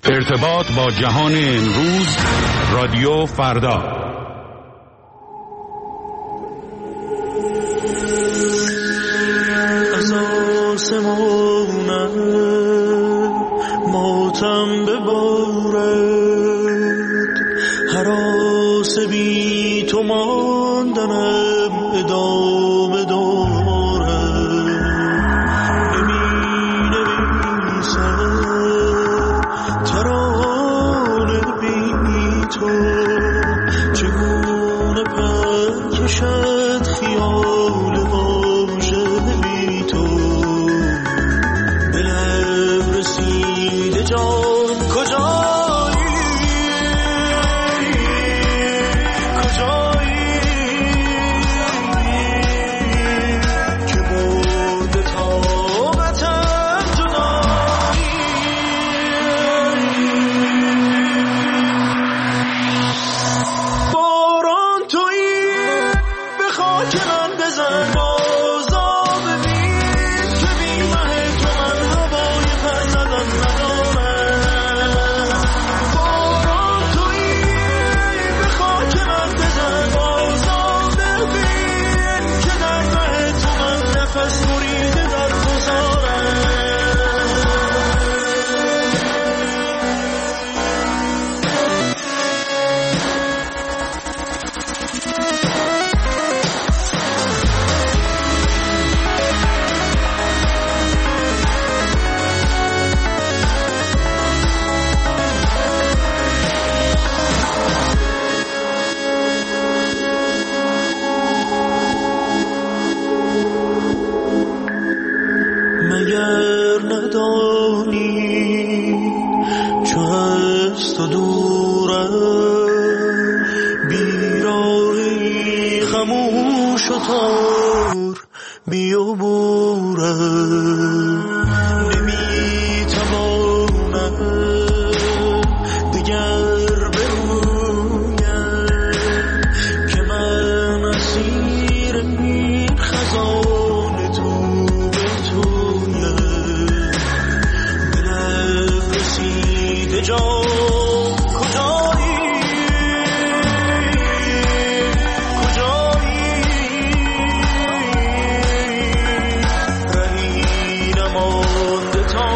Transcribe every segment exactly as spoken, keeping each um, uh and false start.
ارتباط با جهان امروز، رادیو فردا. از آسمانم ماتم ببارد، هراس بی تو ماندنم ادامه دارد. نمی نویسم ترانه بی تو، چگونه پر کشد خیال عاشق بی تو. دلم رسیده جان کجایی، کجایی که برده طاقتم جدایی. باران تویی به خاک من بزن، بازا ببین که بی مه تو من هوای پر زدن ندارم. باران تویی به خاک من بزن، بازا ببین که در مه تو من نفس بریده در گذارم. مگر ندانی چو از تو دورم، بیراهی خموش و تار بیابورم. نمیتوانم دگر برویم که من اسیر این خزان تو به تویم. دلم رسیده جان کجایی، کجایی رهی نمانده تا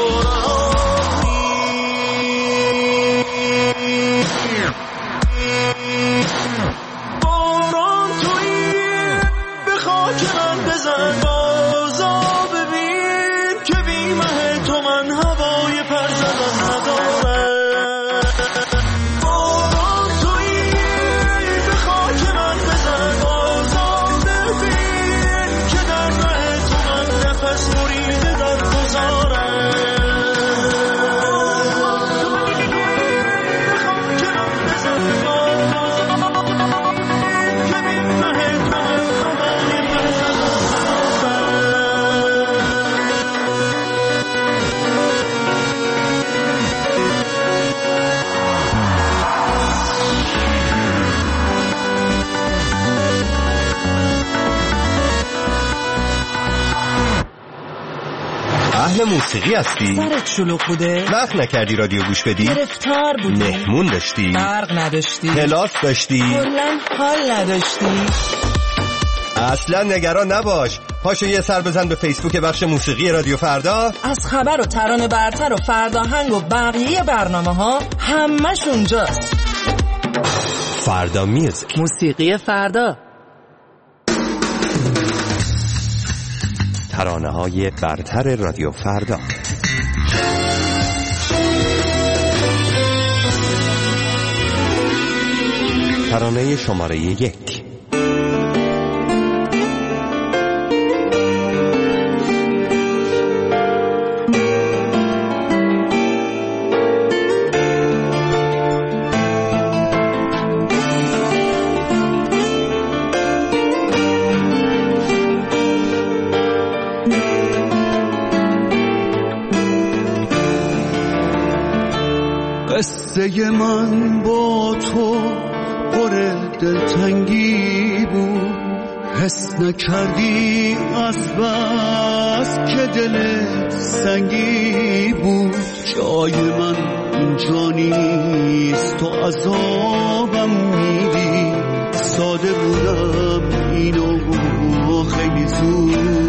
رهایی. باران تویی به خاک من بزن، بازا ببین که بی مه تو من هوای پر زدن ندارم. باران تویی به خاک من بزن، بازا ببین که در مه تو من نفس بریده در گذارم. اهل موسیقی هستی؟ سرت شلوغ بوده؟ وقت نکردی رادیو گوش بدی؟ گرفتار بودی؟ مهمون داشتی؟ برق نداشتی؟ کلاس داشتی؟ کلن حال نداشتی؟ اصلا نگران نباش، پاشو یه سر بزن به فیسبوک بخش موسیقی رادیو فردا. از خبر و ترانه برتر و فرداهنگ و بقیه برنامه ها همش اونجاست. فردا میوزیک، موسیقی فردا، ترانه های برتر رادیو فردا. ترانه شماره یک. قصه من با تو پر دلتنگی بود، حس نکردی از بس که دل سنگی بود. جای من اینجا نیست تو عذابم میدی ساده بودم اینو خیلی زود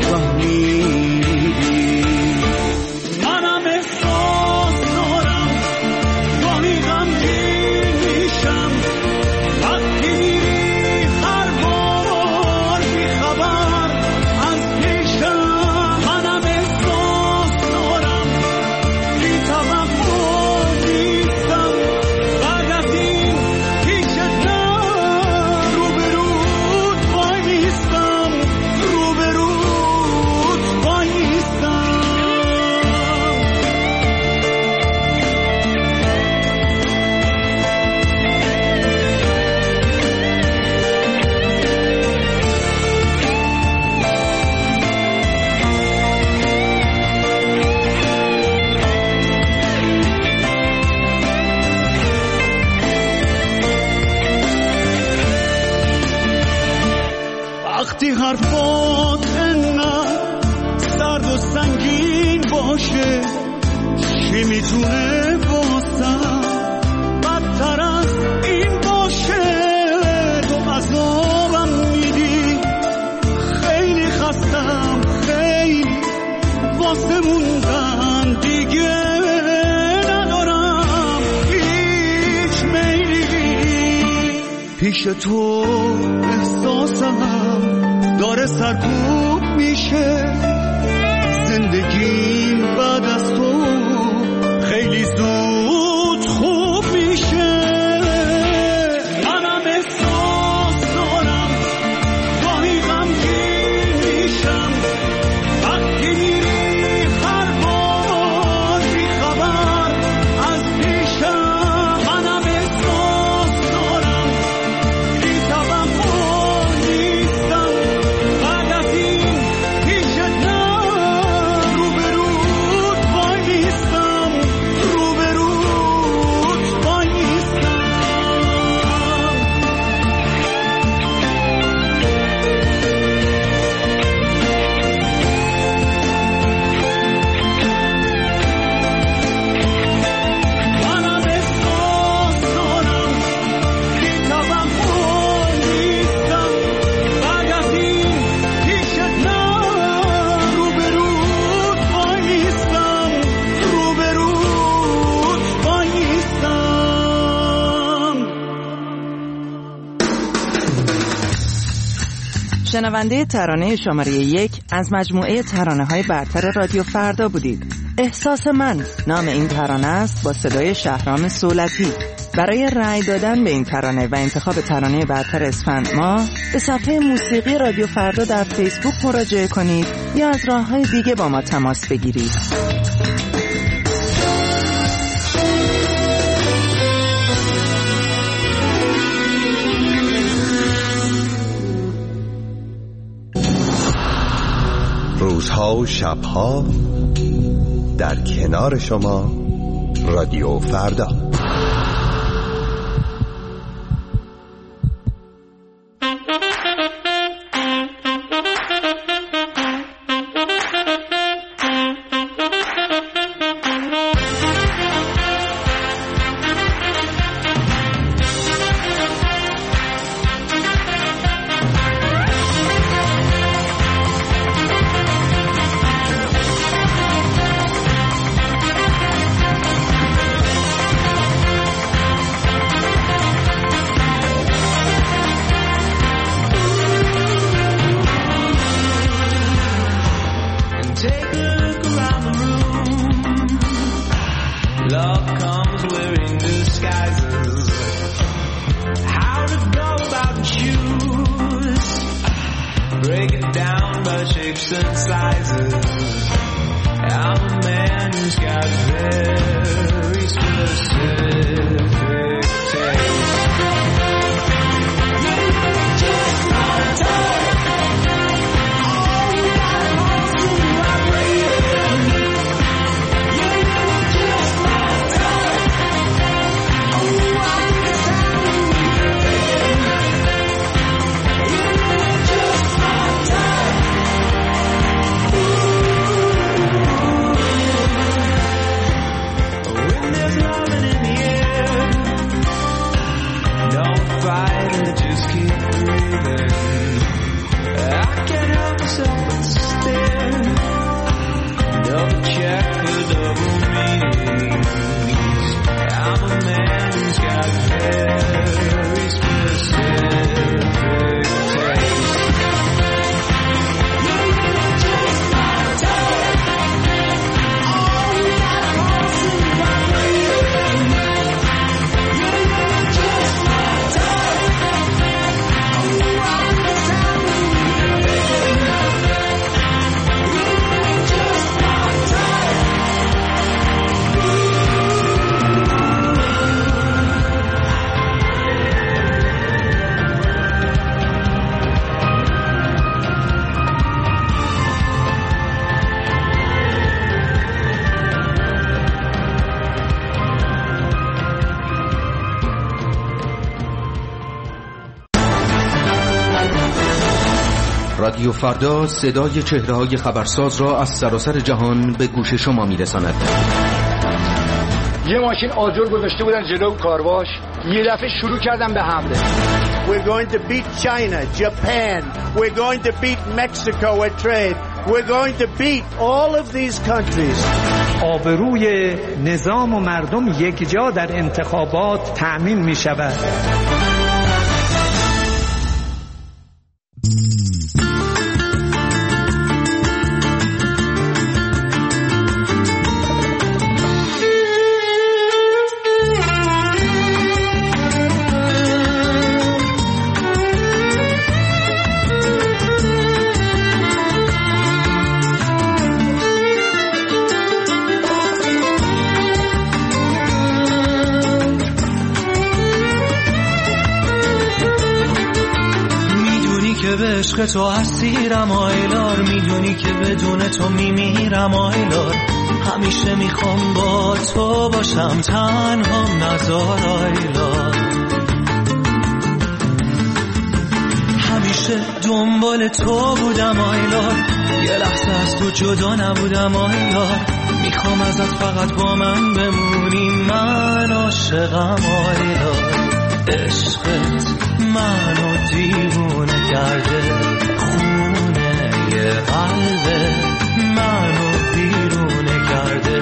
فهمیدی منم احساس دارم گاهی غمگین میشم وقتی میری هر بار بیخبر از پیشم منم احساس دارم بی توقع نیستم بعد از این پیشت نه روبروت وایستم روبروت وایستم وقتی حرفات انقدر سرد و سنگین باشه چی میتونه واسم بدتر از این باشه تو عذابم میدی خیلی خستم خیلی واسه موندن دیگه ندارم هیچ میلی پیش تو احساسم داره سرکوب میشه زندگیم بعد از تو خیلی زود خوب میشه منم احساس دارم گاهی غمگین میشم وقتی میری هر بار بیخبر از پیشم منم احساس دارم بی توقع نیستم بعد از این پیشت نه روبروت وایستم روبروت وایستم منم احساس دارم بی توقع نیستم بعد از این پیشت نه روبروت وایستم روبروت وایستم شنونده ترانه شماره یک از مجموعه ترانه‌های برتر رادیو فردا بودید. احساس من نام این ترانه است با صدای شهرام سولتی. برای رأی دادن به این ترانه و انتخاب ترانه برتر اسفند ماه به صفحه موسیقی رادیو فردا در فیسبوک مراجعه کنید یا از راه‌های دیگه با ما تماس بگیرید. روزها و شبها در کنار شما رادیو فردا. رادیو فردا صدای چهره‌های خبرساز را از سراسر جهان به گوش شما می‌رساند. یه ماشین آجر گذاشته بودن جلو کارواش، یه دفعه شروع کردن به حمله. We're going to beat China, Japan. We're going to beat Mexico at trade. We're going to beat all of these countries. آبروی نظام و مردم یک جا در انتخابات تأمین می شود. عشق تو اسیرم آیلار، میدونی که بدون تو میمیرم آیلار. همیشه میخوام با تو باشم، تنها نزار آیلار. همیشه دنبال تو بودم آیلار، یه لحظه از تو جدا نبودم آیلار. میخوام ازت فقط با من بمونی، من عاشقم آیلار. عشقت منو دیوونه کرده، خونه یه قلبه منو بیرونه کرده.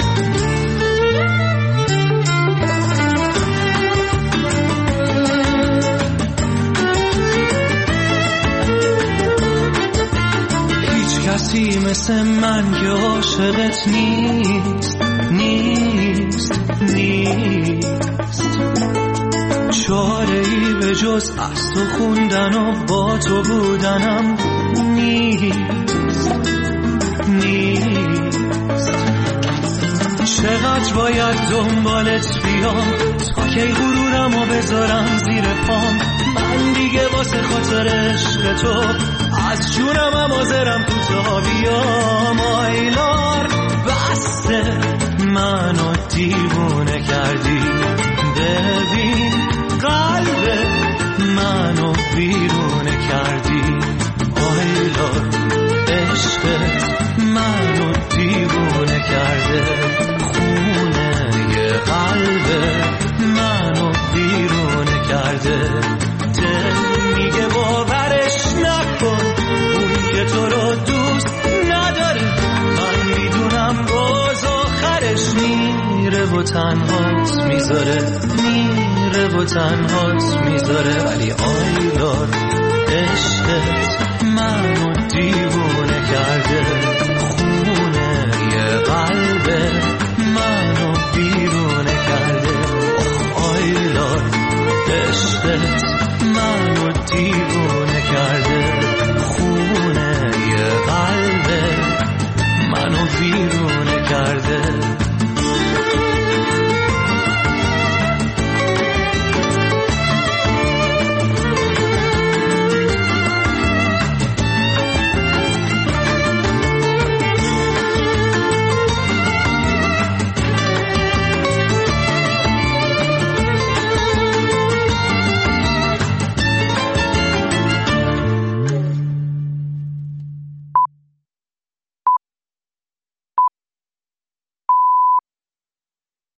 هیچ کسی مثل من که عاشقت نیست، نیست، نیست. چاره‌ای به جز از تو خوندن و با تو بودنم نیست، نیست. چقدر باید دنبالت بیام تا کی غرورمو بذارم زیر پام. من دیگه واسه خاطر عشق تو از جونم هم حاضرم کوتاه بیام آیلار. بسته منو دیوونه کردی، ببین قلب منو بیرونه کردی آیلار. عشقت منو دیوونه کرده، خونه یه قلب منو بیرونه کرده. دل میگه باورش نکن، اون که تو رو دوست نداره. من میدونم باز آخرش میره و تنهات میذاره، میره و تنهات میذاره. ولی آیلار عشقت منو دیوونه کرده، خونه یه قلب